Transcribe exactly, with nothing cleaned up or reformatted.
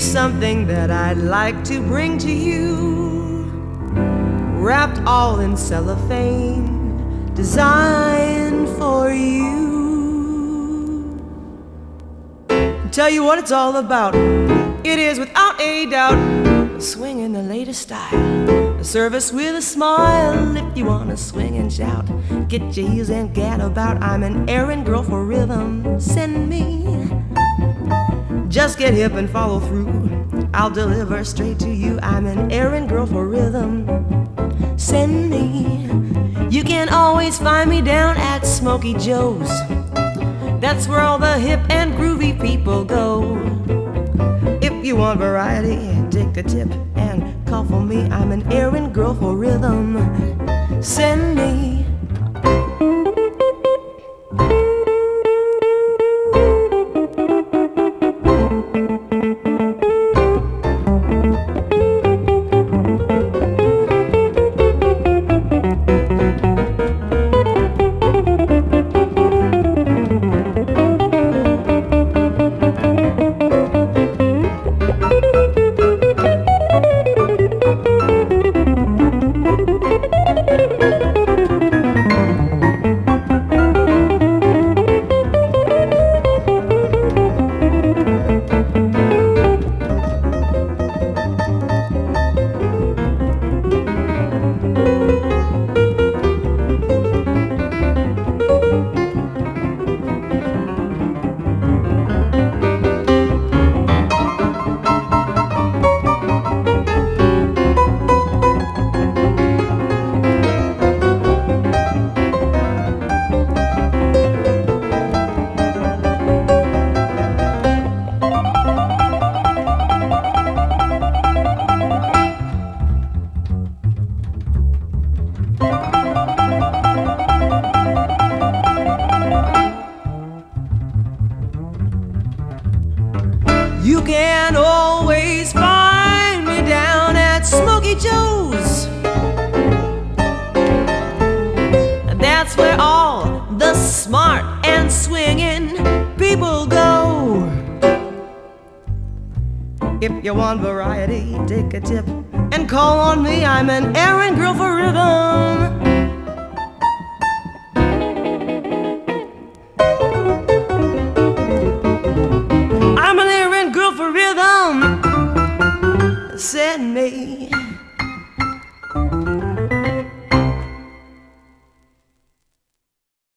something that I'd like to bring to you, wrapped all in cellophane, designed for you. Tell you what it's all about. It is without a doubt swing in the latest style, a service with a smile. If you wanna swing and shout, get your heels and get about. I'm an errand girl for rhythm. Send me. Just get hip and follow through. I'll deliver straight to you. I'm an errand girl for rhythm. Send me. You can always find me down at Smokey Joe's. That's where all the hip and groovy people go. If you want variety, take a tip and call for me. I'm an errand girl for rhythm. Send me. You can always find me down at Smokey Joe's. That's where all the smart and swinging people go. If you want variety, take a tip and call on me. I'm an errand girl for rhythm.